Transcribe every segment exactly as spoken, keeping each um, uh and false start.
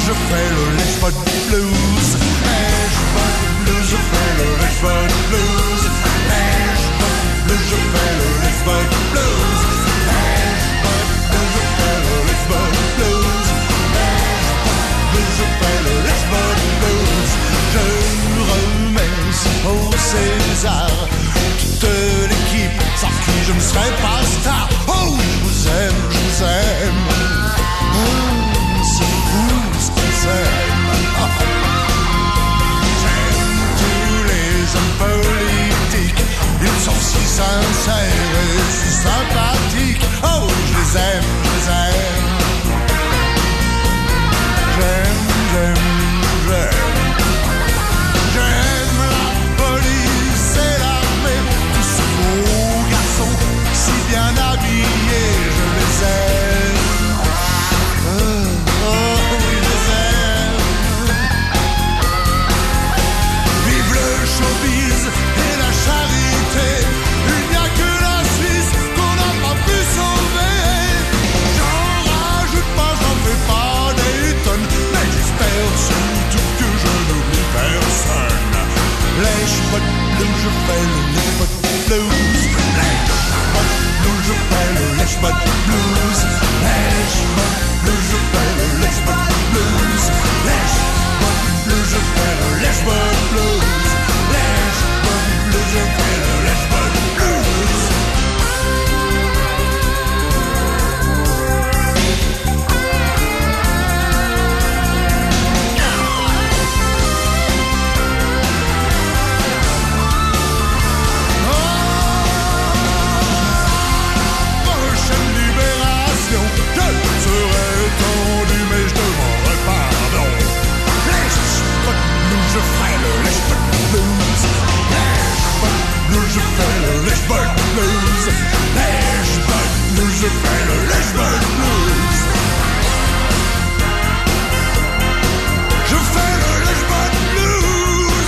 je fais le Lashbot Blues. Lashbot Blues, je fais le Lashbot Blues. Lashbot Blues, je fais le Lashbot Blues. Lashbot Blues, je fais le Lashbot Blues. Lashbot Blues, je fais le Lashbot Blues. Je remercie au César toute l'équipe sans qui je ne serais pas star. Oh, je vous aime, je vous aime. Oh, c'est fou ce qu'on s'aime. J'aime tous les hommes politiques. Ils sont si sincères et si sympathiques. Oh, je les aime, je les aime. J'aime, j'aime, j'aime. J'aime la police et l'armée. Tous ces beaux garçons si bien habillés. Je les aime. Oh, oh, oui, je les aime. Vive le showbiz et la charité. Il n'y a que la Suisse qu'on n'a pas pu sauver. J'en rajoute pas, j'en fais pas des tonnes. Mais j'espère surtout que je n'oublie personne. Lashbot Blues, je fais le Lashbot Blues. Lashbot Blues, je fais le Lashbot Blues. Lashbot Blues, je fais le Lashbot Blues. Lashbot Blues, je fais le Lashbot Blues. Lashbot Blues, je fais le Lashbot Blues. Prochaine libération, je serai tendu, mais je demanderai pardon. Lashbot Blues, je ferai le Lashbot Blues. Lashbot Blues, je fais le Lashbot Blues. Lashbot Blues, je fais le Lashbot Blues. Je fais le Lashbot Blues.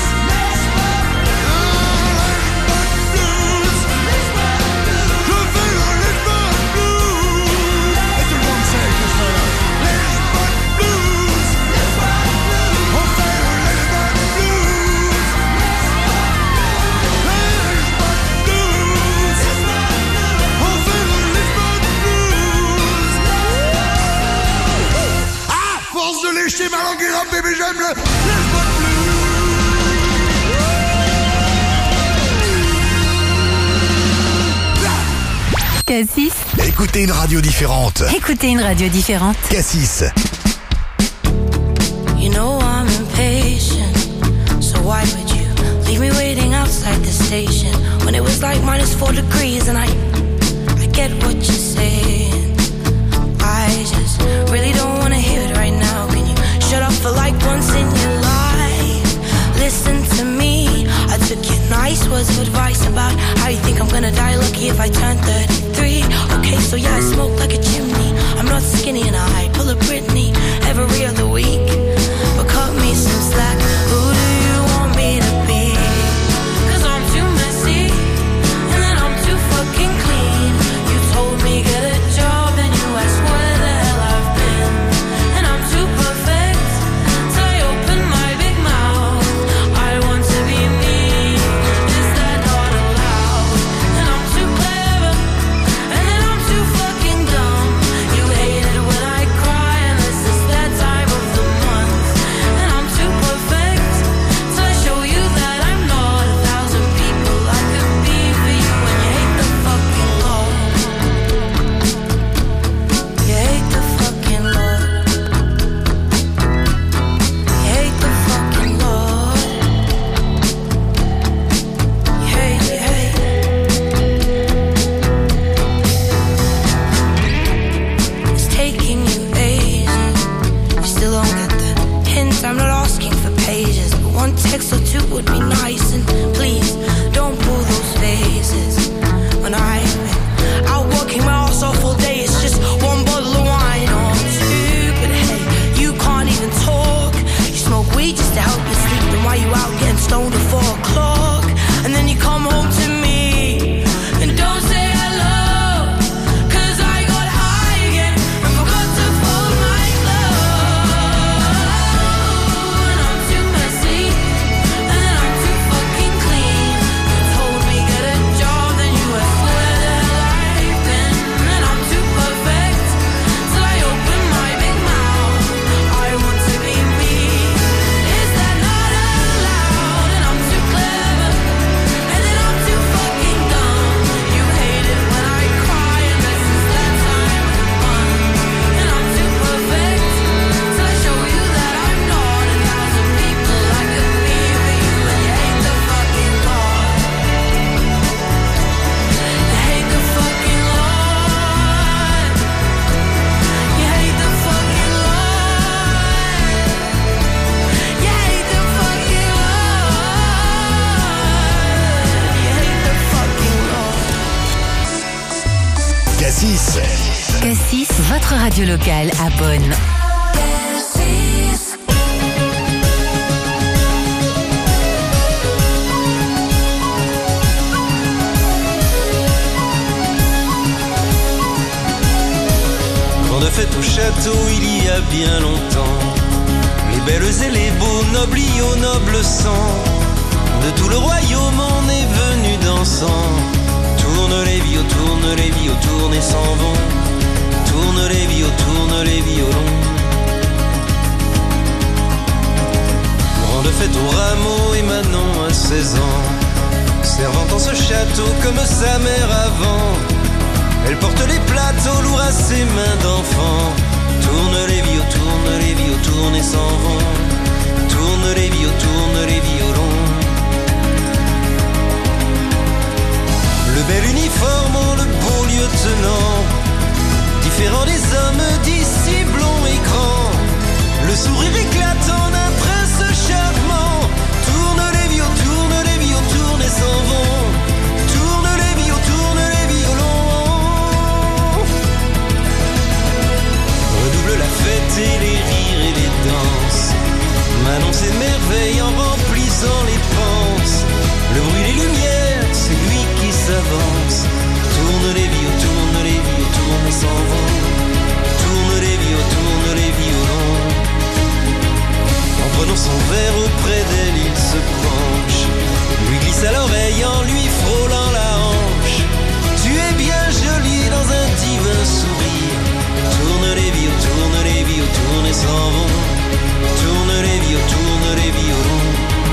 Lashbot Blues. Je fais le Lashbot Blues. Et tout le monde sait que je fais le Lashbot Blues. On fait le Lashbot Blues. Lashbot Blues. On fait le Lashbot Blues. À force de lécher ma langue et râper, mais j'aime le Lashbot Cassis. Écoutez une radio différente. Écoutez une radio différente. Cassis. You know I'm impatient, so why would you leave me waiting outside the station when it was like minus four degrees and I, I get what you're saying. I just really don't wanna hear it right now. Can you shut up for like once in your life? Listen to me. I took your nice words of advice about how you think I'm gonna die lucky if I turn thirty-three. Okay, so yeah, I smoke like a chimney. I'm not skinny and I pull a Britney every other week. But cut me some slack. Who do you want me to be? Cause I'm too messy and then I'm too fucking clean. You told me get a job and you asked where the hell I've been. And I'm too perfect, so I open my big mouth. I want to be me. Is that not allowed? And I'm too clever and then I'm too fucking dumb. You hate it when I cry and this is that time of the month. And I'm too perfect, so I show you that I'm not a thousand people I could be for you. When you hate the fucking Lord, you hate the fucking Lord, you hate the fucking Lord, you hate, you hate. It's taking you ages, you still don't get the hint. I'm not asking for pages, but one text or two would be nice. And please, don't pull those faces. When I've been out working my ass off all day, it's just one bottle of wine or two. But hey, you can't even talk. You smoke weed just to help you sleep. Then why you out getting stoned at four o'clock? And then you come home to me and don't say hello. Cause I got high again and forgot to fold my clothes. radio locale à Bonn. De fête au château il y a bien longtemps, les belles et les beaux noblis au noble sang, de tout le royaume on est venu dansant. Tourne les vios, tourne les vios, tourne et s'en vont. Tourne les vios, tourne les violons. Grande fête au rameau et Manon à seize ans, servant en ce château comme sa mère avant. Elle porte les plateaux lourds à ses mains d'enfant. Tourne les vios, tourne les vios, tourne et s'en vont. Tourne les vios, tourne les violons. Le bel uniforme, le beau lieutenant, différent des hommes d'ici blonds et grands. Le sourire éclatant d'un prince charmant. Tourne les vios, tourne les vios, tourne et s'en vont. Tourne les vios, tourne les violons. Redouble la fête et les rires et les danses. Manon s'émerveille en remplissant les panses. Le bruit des lumières, c'est lui qui s'avance. Tourne les vios, tourne les vios, tourne et s'en vont. Tourne les vios, tourne les violons. En prenant son verre auprès d'elle, il se penche, lui glisse à l'oreille en lui frôlant la hanche. Tu es bien jolie dans un divin sourire. Tourne les vios, tourne les vios, tourne et s'en vont. Tourne les vios, tourne les violons.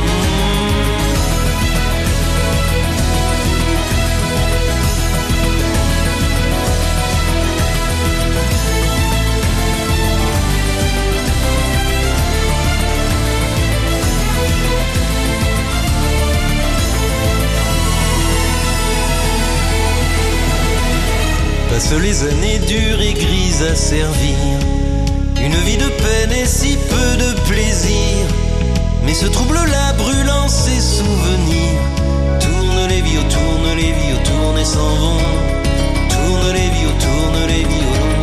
Passent les années dures et grises à servir, une vie de peine et si peu de plaisir. Mais ce trouble-là brûlant ses souvenirs. Tourne les vios, tourne les vios, tourne et s'en vont. Tourne les vios, tourne les violons.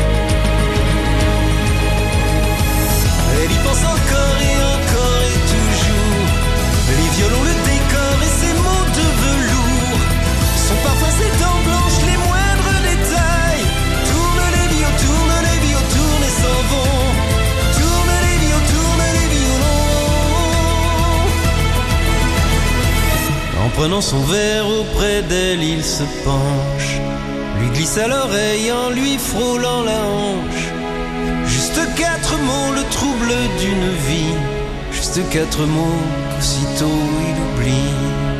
Elle y pense encore et encore et toujours. Les violons, le décor et ses mots de velours. Son parfum, ses dents blanches, les moindres détails. Tourne les vios, tourne les vios, tourne et s'en vont. Tourne les vios, tourne les violons. En prenant son verre auprès d'elle, il se penche, lui glisse à l'oreille en lui frôlant la hanche. Juste quatre mots, le trouble d'une vie. Juste quatre mots qu'aussitôt il oublie.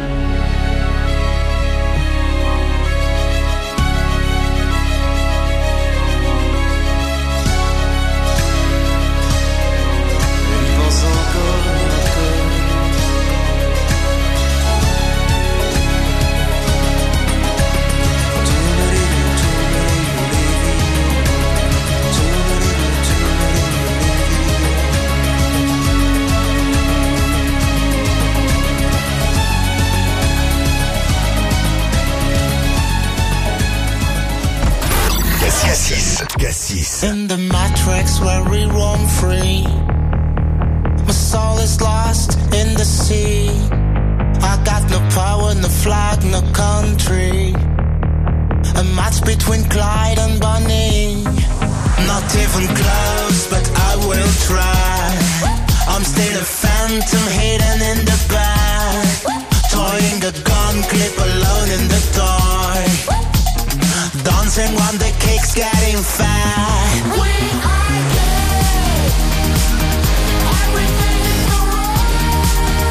In the matrix where we roam free, my soul is lost in the sea. I got no power, no flag, no country. A match between Clyde and Bonnie. Not even close, but I will try. I'm still a phantom hidden in the back, toying a gun clip alone in the dark. Dancing when the kick's getting fat. We are good. Everything is alright.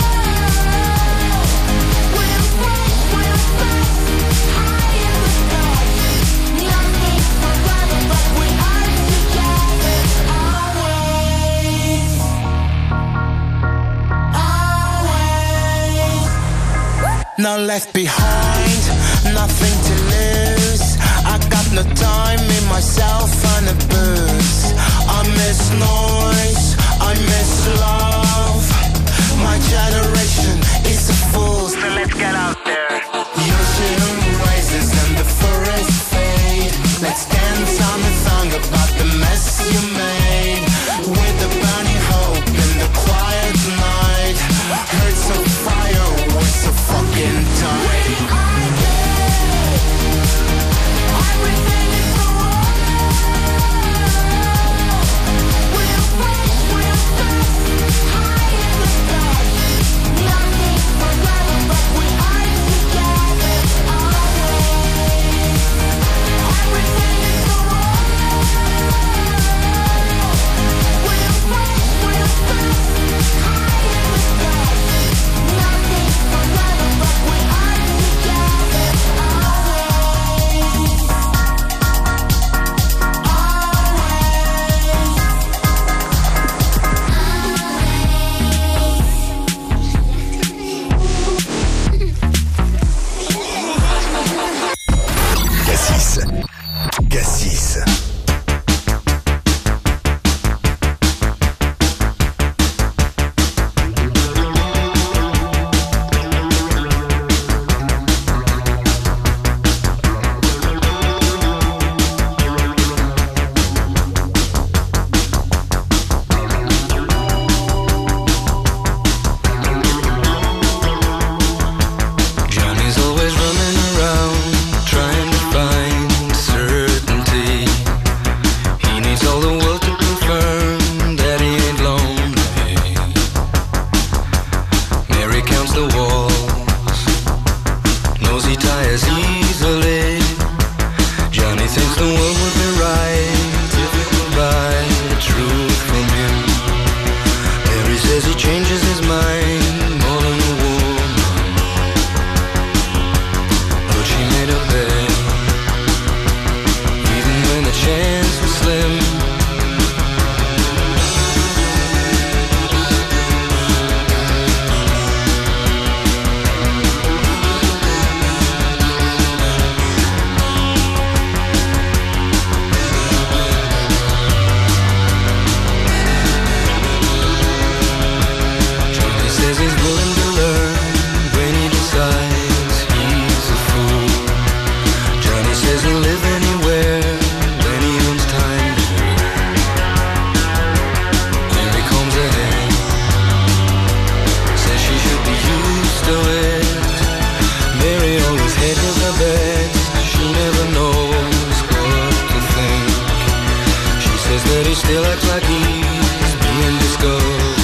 We're fresh, we're fast, high in the sky. Nothing forever, but we are together always. Always. Now left behind, nothing to lose. I got no time in myself and a booze. I miss noise, I miss love. My generation is a fool. So let's get out there. Ocean rises and the forest fade. Let's dance on the song about the man. he still acts like he's being discovered,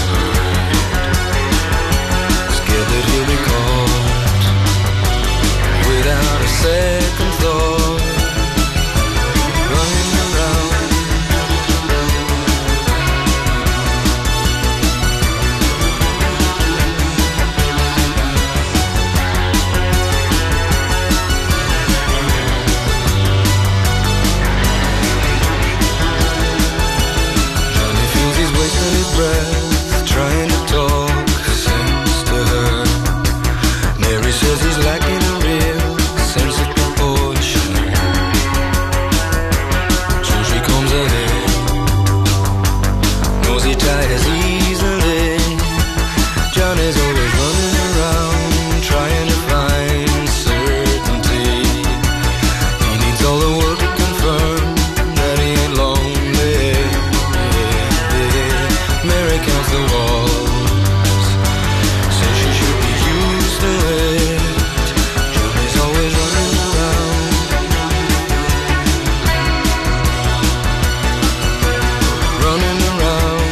scared that he'll be caught without a second thought, running around. Johnny feels he's wasting his breath, trying to talk sense to her. Mary says he's lacking a real sense of proportion, so she comes ahead, knows he tires easily. Johnny's always running around, trying to find certainty. He needs all the world to confirm that he ain't lonely. Mary counts the walls, says she should be used to it. Johnny's always running around, running around.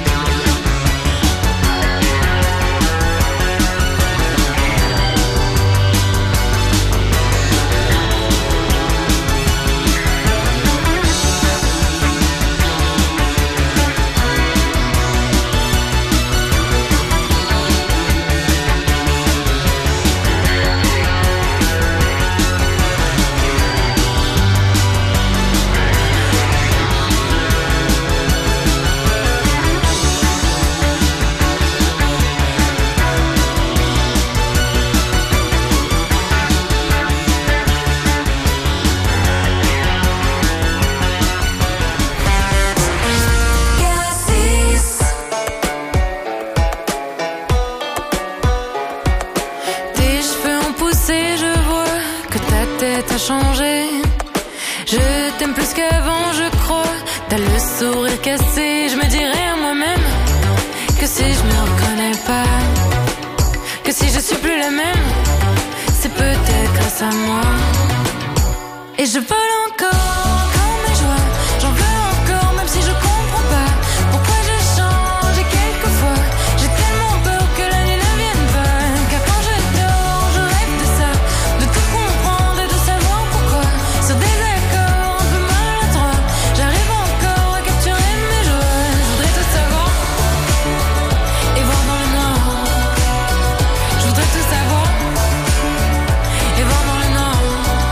Tes cheveux ont poussé, je vois que ta tête a changé. Je t'aime plus qu'avant, je crois. T'as le sourire cassé. Je me dirais à moi-même que si je me reconnais pas, que si je suis plus la même, c'est peut-être grâce à moi. Et je vole encore quand mes joies, j'en veux encore même si je comprends pas pourquoi je change. Et quelquefois j'ai tellement peur que la nuit ne vienne pas, car quand je dors je rêve de ça, de tout comprendre et de savoir pourquoi. Sur des accords un peu maladroits, j'arrive encore à capturer mes joies. Je voudrais tout savoir et voir dans le noir. Je voudrais tout savoir et voir dans le noir.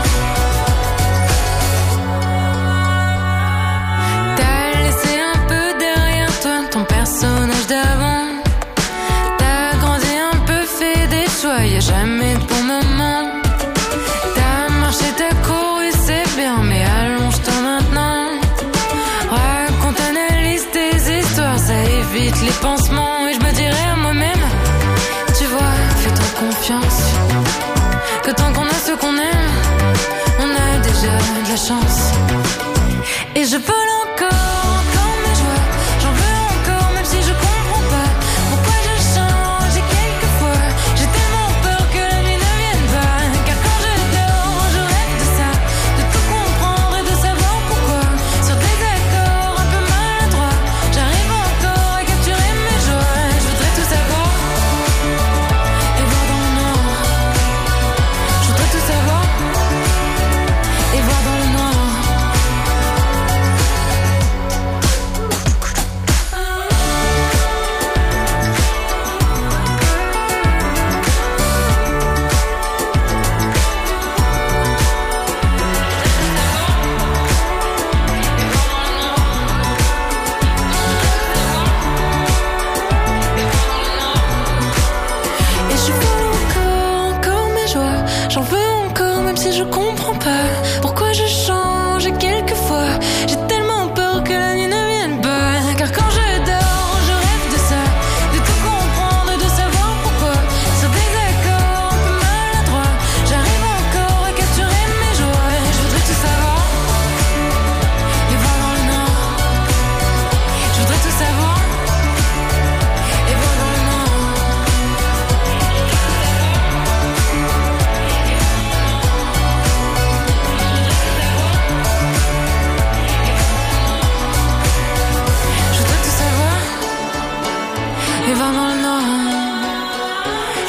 T'as laissé un peu derrière toi ton personnage d'avant. T'as grandi un peu, fait des choix, y'a jamais de bon moment. T'as marché, t'as couru, c'est bien, mais allonge-toi maintenant. Raconte, analyse tes histoires, ça évite les pansements. Et je me dirais à moi-même, tu vois, fais-toi confiance, que tant qu'on a ce qu'on aime, on a déjà de la chance. Et je vole encore quand mes joies, j'en veux encore même si je comprends pas pourquoi je change. Et quelquefois j'ai tellement peur que la nuit ne vienne pas, car quand je dors je rêve de ça, de tout comprendre et de savoir pourquoi. Sur des accords un peu maladroits, j'arrive encore à capturer mes joies. Je voudrais tout savoir et voir dans le noir. Je voudrais tout savoir et voir dans le noir.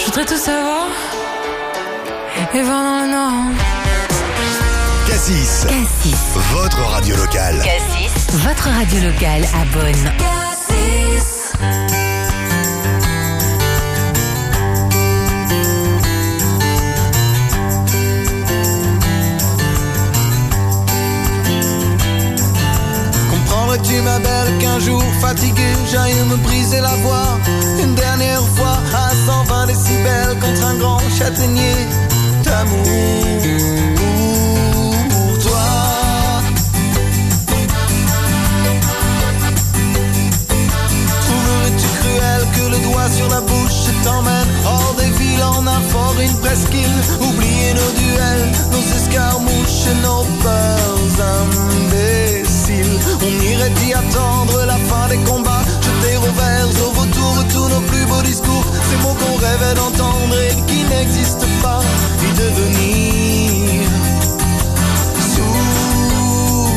voudrais tout savoir. Et voir dans le noir. Cassis, Cassis. votre radio locale. Cassis, votre radio locale à Beaune. Comprendrais-tu ma belle qu'un jour fatigué j'aille me briser la voix une dernière fois à cent vingt décibels contre un grand châtaignier d'amour pour toi. Trouverais-tu cruel que le doigt sur la bouche t'emmène hors des villes en un fort, une presqu'île? Oublier nos duels, nos escarmouches, nos peurs imbéciles. On irait y attendre la fin des combats, jeter au vert, au vautour tous nos plus beaux discours, ces mots qu'on rêvait d'entendre et qui n'existent pas, y devenir sourd.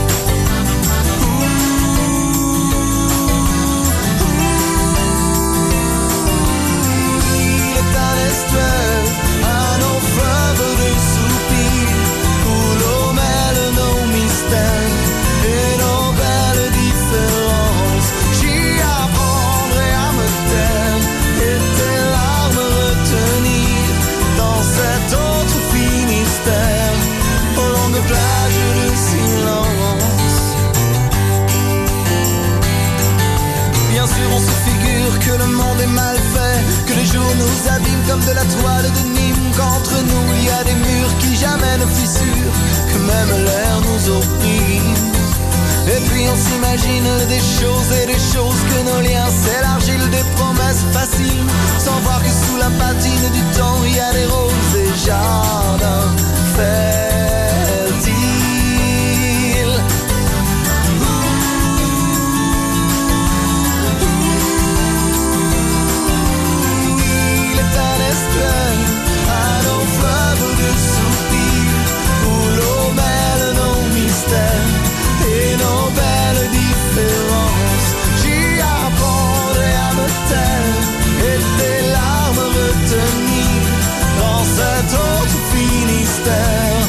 Il est un estuaire, un long fleuve de soupirs, où l'eau mêle nos mystères et nos belles différences. J'y apprendrai à me taire et tes larmes retenir dans cet autre Finistère, aux longues plages de silence. Bien sûr on se figure que le monde est mal fait, que les jours nous abîment comme de la toile de Nîmes, qu'entre nous il y a des murs qui jamais ne fissurent, que même l'air nous opprime. Et puis on s'imagine des choses et des choses, que nos liens s'élargissent, des promesses faciles, sans voir que sous la patine du temps il y a des roses et jardins fertiles. Il est un estuaire, un long fleuve de soupirs, où l'eau mêle nos mystères et nos belles différences. J'y apprendrai à me taire et tes larmes retenir dans cet autre Finistère,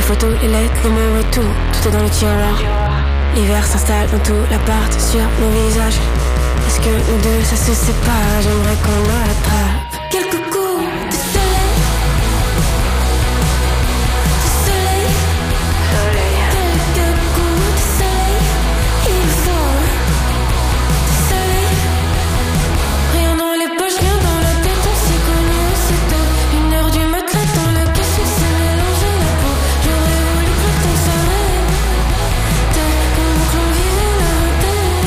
photos, les lettres, les mots et tout, tout est dans le tiroir. L'hiver s'installe dans tout l'appart, sur nos visages. Est-ce que nous deux ça se sépare? J'aimerais qu'on attrape quelques coups de soleil. De soleil. Soleil. Quelques coups de soleil. Il faut de soleil. Rien dans les poches, rien dans la tête. On s'est connu aussitôt. Une heure du matin dans la caisse, on s'est mélangé la peau. J'aurais voulu que le temps s'arrête. Comme qu'on vivait la tête.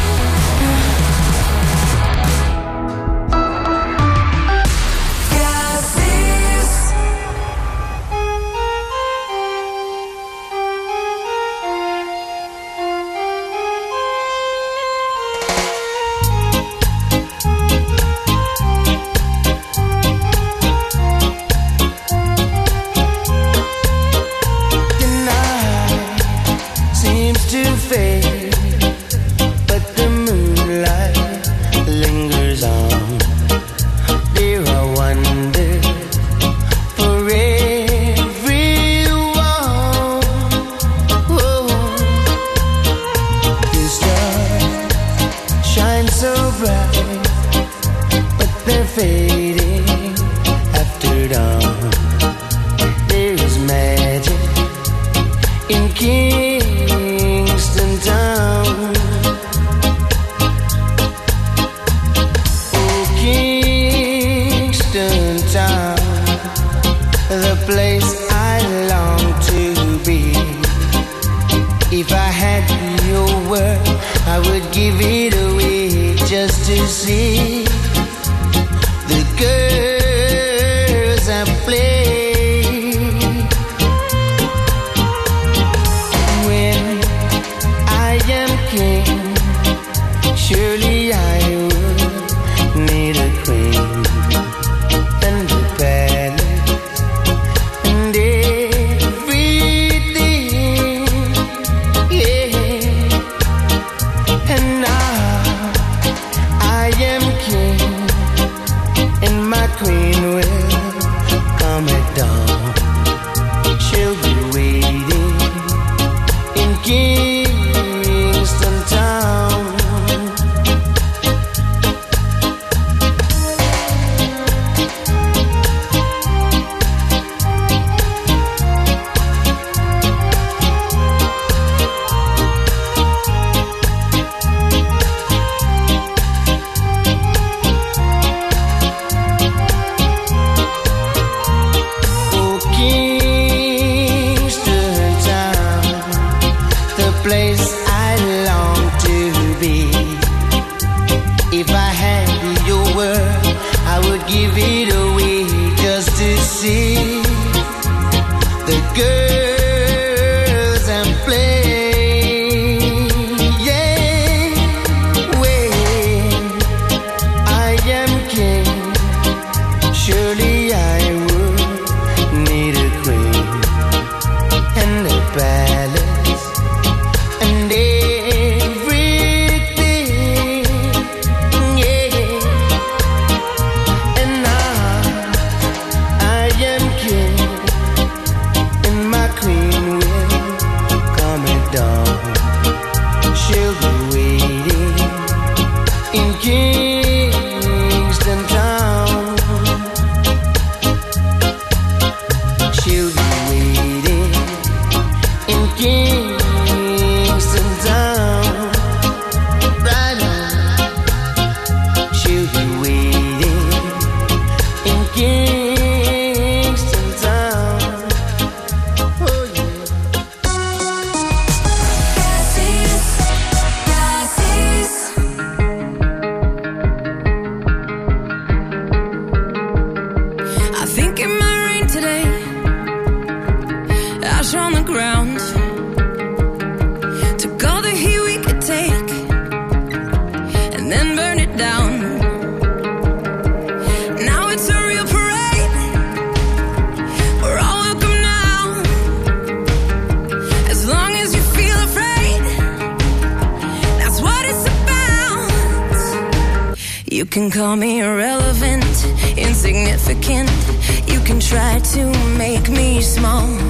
can call me irrelevant, insignificant. You can try to make me small.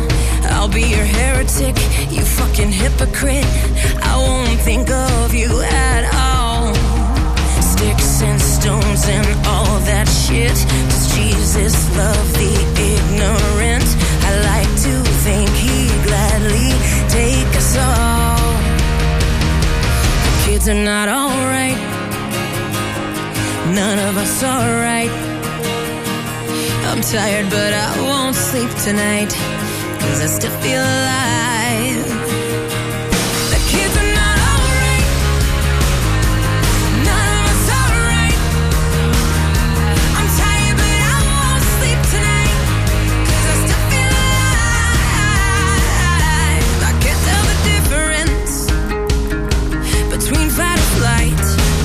I'll be your heretic, you fucking hypocrite. I won't think of you at all. Sticks and stones and all that shit. Does Jesus love the ignorant? I like to think he'd gladly take us all. The kids are not alright. None of us are right. I'm tired but I won't sleep tonight, 'cause I still feel alive. The kids are not alright. None of us are right. I'm tired but I won't sleep tonight, 'cause I still feel alive. I can't tell the difference between fight or flight.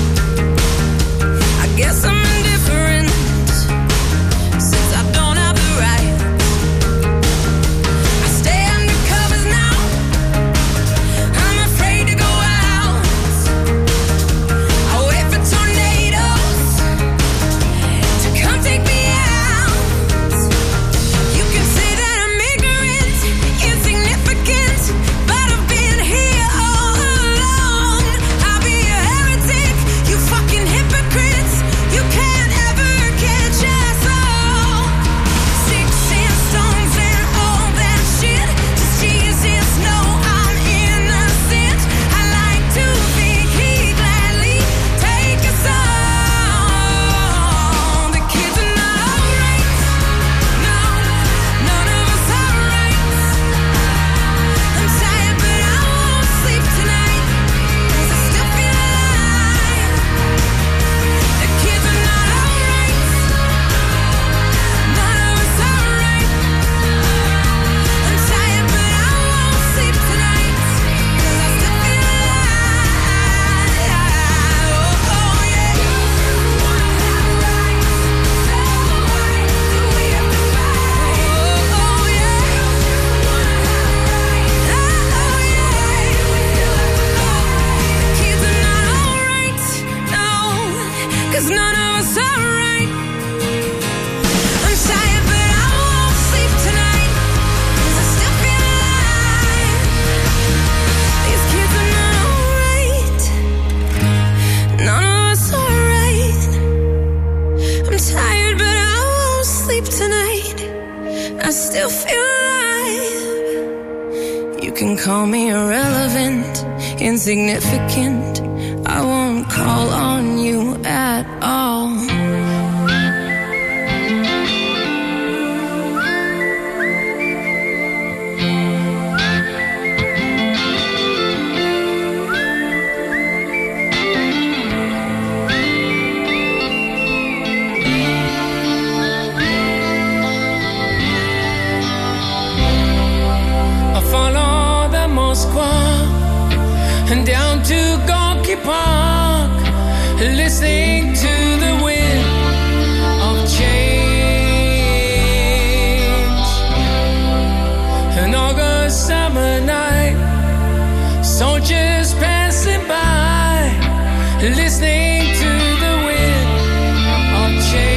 I guess I'm indifferent since I don't have the right. I stay under covers now. I'm afraid to go out. I wait for tornadoes to come take me out. You can say that I'm ignorant, insignificant, but I've been here all along. I'll be a heretic, you fucking hypocrites. You can't ever catch us all. Sticks and stones and all that shit. Does Jesus know I'm innocent? I like to think he'd gladly take us all. The kids are not alright. No, none of us are right. I'm tired but I won't sleep tonight, 'cause I still feel alive. The kids are not alright. None of us are right. I'm tired but I won't sleep tonight, 'cause I still feel alive. Oh, oh yeah. Do we have to fight? Oh, oh yeah. Oh yeah. The kids are not alright. No, 'cause none of us are right. I'm tired but I won't sleep tonight, 'cause I still feel alive. These kids are not alright. None of us are right. I'm tired but I won't sleep tonight. I still feel alive. You can call me irrelevant, insignificant. I won't call on you at all. I follow the Moskva and down to Gorky Park, listening to the wind of change. An August summer night, soldiers passing by, listening to the wind of change.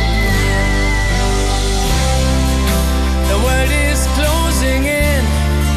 The world is closing in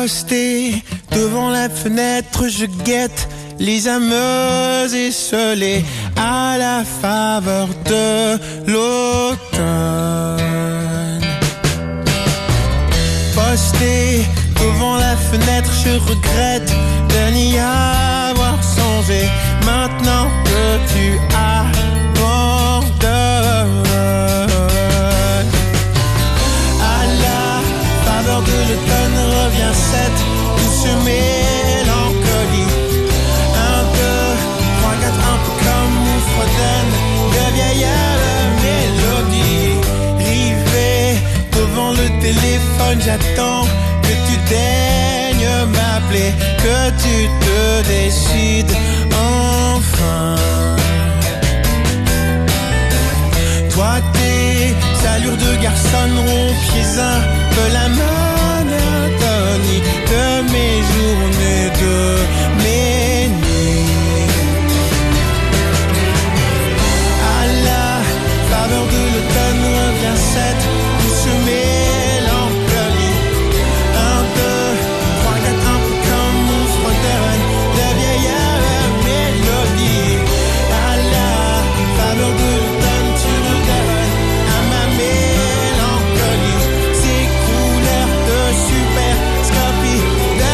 Posté devant la fenêtre, je guette les âmes esselées à la faveur de l'automne. Posté devant la fenêtre, je regrette de n'y avoir songé. Maintenant que tu abandonnes, à la faveur de l'automne revient cette douce mélancolie. Un, deux, trois, quatre, un peu comme on fredonne de vieilles mélodies. Rivé devant le téléphone, j'attends que tu daignes m'appeler, que tu te décides enfin. Toi tes allures de garçon rompiez un peu la monotonie de mes journées, de mes nuits. À la faveur de l'automne revient cette douce mélancolie. Un, deux, trois, quatre, un peu comme on fredonne de vieilles mélodies. À la faveur de l'automne tu redonnes à ma mélancolie ces couleurs de super scopie de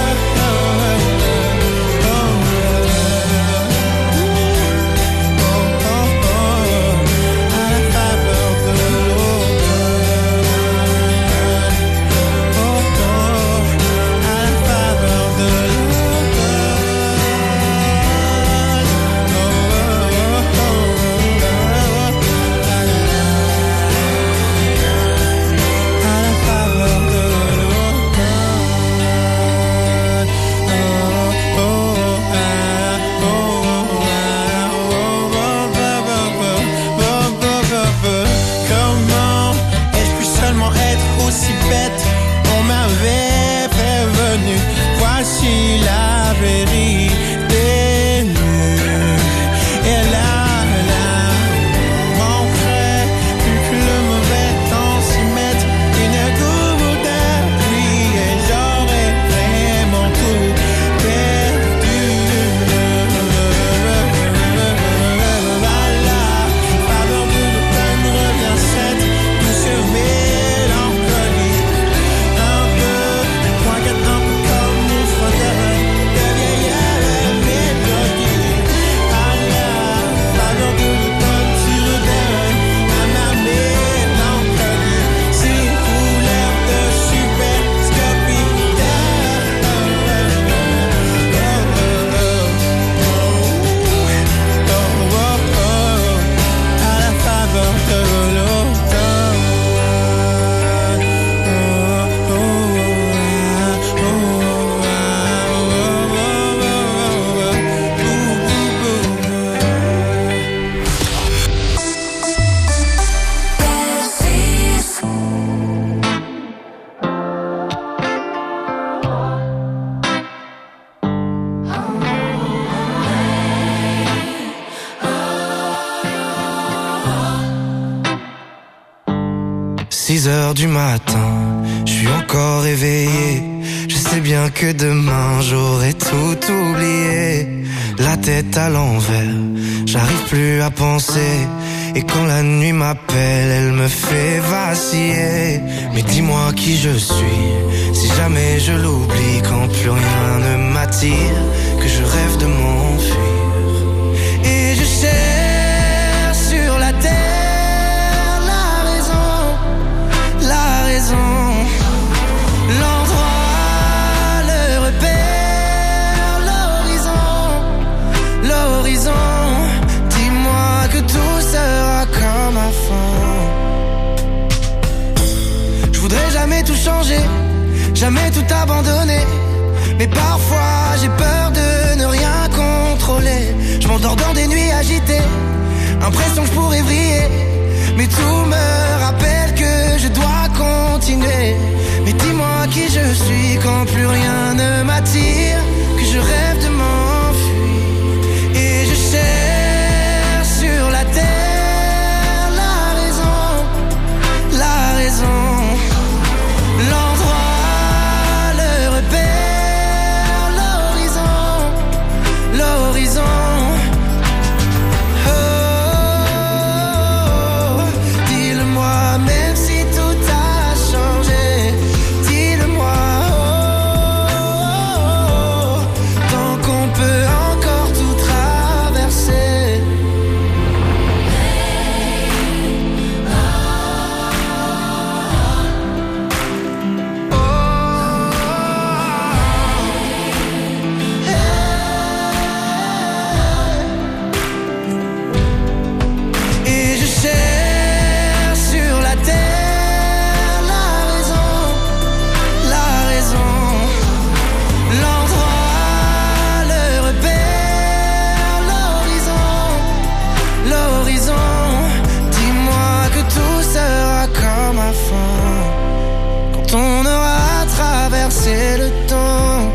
six heures du matin, je suis encore éveillé. Je sais bien que demain j'aurai tout oublié. La tête à l'envers, j'arrive plus à penser. Et quand la nuit m'appelle, elle me fait vaciller. Mais dis-moi qui je suis, si jamais je l'oublie. Quand plus rien ne m'attire, que je rêve de m'enfuir. Et je cherche sur la terre la raison, la raison, l'endroit, le repère, l'horizon, l'horizon. Dis-moi que tout sera comme avant. Je voudrais jamais tout changer, jamais tout abandonner. Mais parfois j'ai peur de ne rien contrôler. Je m'endors dans des nuits agitées, impression que je pourrais briller. Mais tout me rappelle que je dois continuer. Mais dis-moi qui je suis quand plus rien ne m'attire, que je rêve de m'enfuir. Et je cherche sur la terre la raison, la raison, l'endroit, le repère. l'horizon. Oh, dis-le-moi, même si tout a changé. Dis-le-moi, oh, tant qu'on peut encore tout traverser. On aura traversé le temps.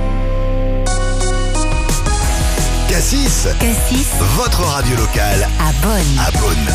Cassis, Cassis, votre radio locale à Bonn. à Bonn.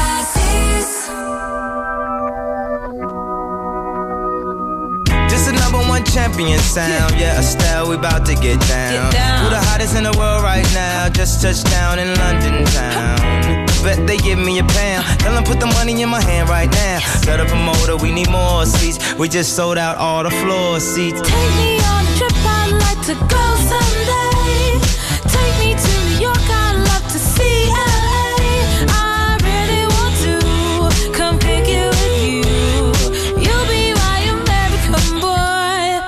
Just a number one champion sound. Yeah, Estelle, we about to get down. Who the hottest in the world right now? Just touched down in London town. Bet they give me a pound. Tell them put the money in my hand right now. Got a promoter, we need more seats. We just sold out all the floor seats. Take me on a trip, I'd like to go someday. Take me to New York, I'd love to see L A. I really want to come pick you with you. You'll be my American boy.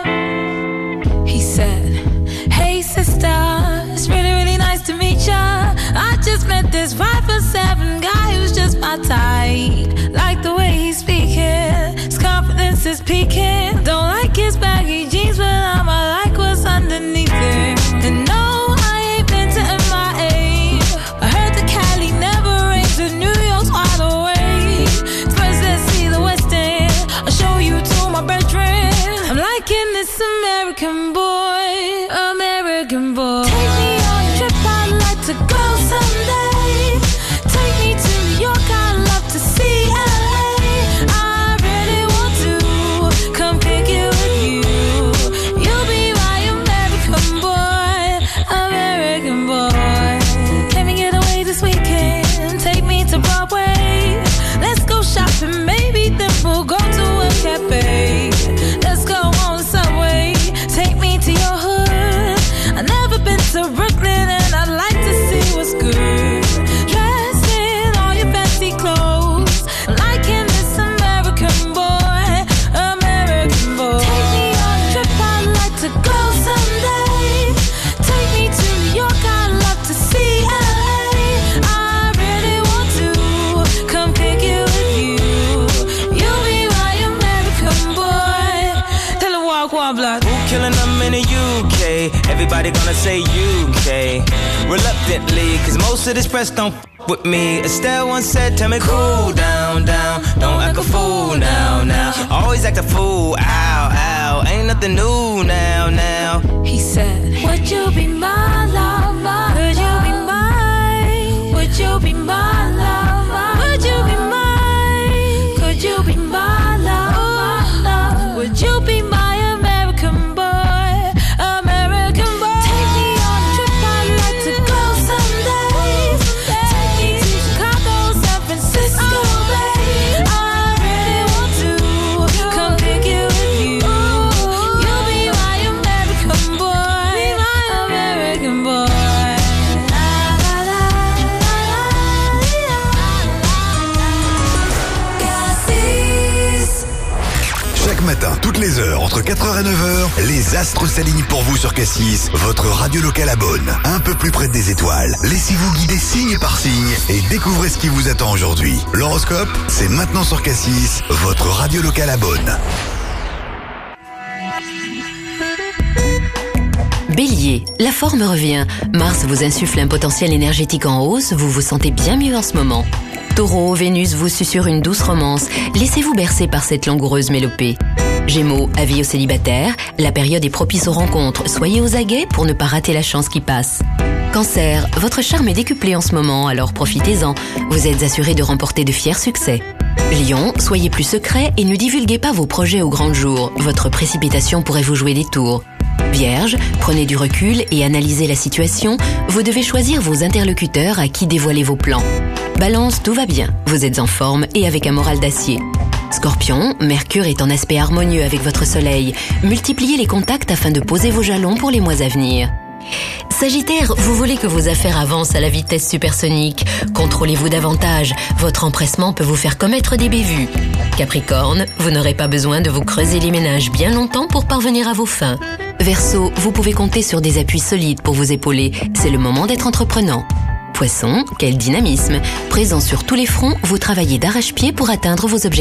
He said, hey sister, it's really, really nice to meet ya. I just met this five foot seven guy who's just my type. Like the way he's speaking, his confidence is peaking. Don't like his baggy jeans, but I'ma like what's underneath it. And no, I ain't been to M I A. I heard the Cali never rains, and New York's wide awake. First, let's see the West End. I'll show you to my bedroom. I'm liking this American boy, American boy. Take me on a trip, I'd like to go someday. Take me to New York, I'd love to see L A. I really want to come pick you with you. You'll be my American boy, American boy. Can we get away this weekend? Take me to Broadway. Let's go shopping, maybe then we'll go to a cafe. Let's go on the subway. Take me to your hood. I've never been to Brooklyn and I'd like to see what's good. Dressed in all your fancy clothes, liking this American boy, American boy. Take me on a trip, I'd like to go someday. Take me to New York, I'd love to see L A. I really want to come pick you with you. You'll be my American boy. Tell her walk one block. Who killing them in the U K? Everybody gonna say U K. Reluctantly, cause most of this press don't f- with me. Estelle once said, tell me cool down, down. Don't act a fool now, now. Always act a fool, ow, ow. Ain't nothing new now, now. He said, would you be my lover? Would you be mine? Would you be my lover? Would you be mine? Could you be my lover? Would you be my American boy? American boy. Take me on a trip, I'd like to go someday. Take me to Chicago, San Francisco, babe. I really want to come pick you with you. You'll be my American boy, my American boy. Chaque matin, toutes les heures, entre quatre heures et neuf heures, les astres s'alignent pour vous sur Cassis, votre radio locale à Bonn. Un peu plus près des étoiles. Laissez-vous guider signe par signe et découvrez ce qui vous attend aujourd'hui. L'horoscope, c'est maintenant sur Cassis, votre radio locale à Bonn. Bélier, la forme revient. Mars vous insuffle un potentiel énergétique en hausse, vous vous sentez bien mieux en ce moment. Taureau, Vénus vous susurre une douce romance. Laissez-vous bercer par cette langoureuse mélopée. Gémeaux, avis aux célibataires, la période est propice aux rencontres. Soyez aux aguets pour ne pas rater la chance qui passe. Cancer, votre charme est décuplé en ce moment, alors profitez-en. Vous êtes assuré de remporter de fiers succès. Lion, soyez plus secret et ne divulguez pas vos projets au grand jour. Votre précipitation pourrait vous jouer des tours. Vierge, prenez du recul et analysez la situation. Vous devez choisir vos interlocuteurs à qui dévoiler vos plans. Balance, tout va bien. Vous êtes en forme et avec un moral d'acier. Scorpion, Mercure est en aspect harmonieux avec votre soleil. Multipliez les contacts afin de poser vos jalons pour les mois à venir. Sagittaire, vous voulez que vos affaires avancent à la vitesse supersonique. Contrôlez-vous davantage. Votre empressement peut vous faire commettre des bévues. Capricorne, vous n'aurez pas besoin de vous creuser les méninges bien longtemps pour parvenir à vos fins. Verseau, vous pouvez compter sur des appuis solides pour vous épauler. C'est le moment d'être entreprenant. Poisson, quel dynamisme. Présent sur tous les fronts, vous travaillez d'arrache-pied pour atteindre vos objectifs.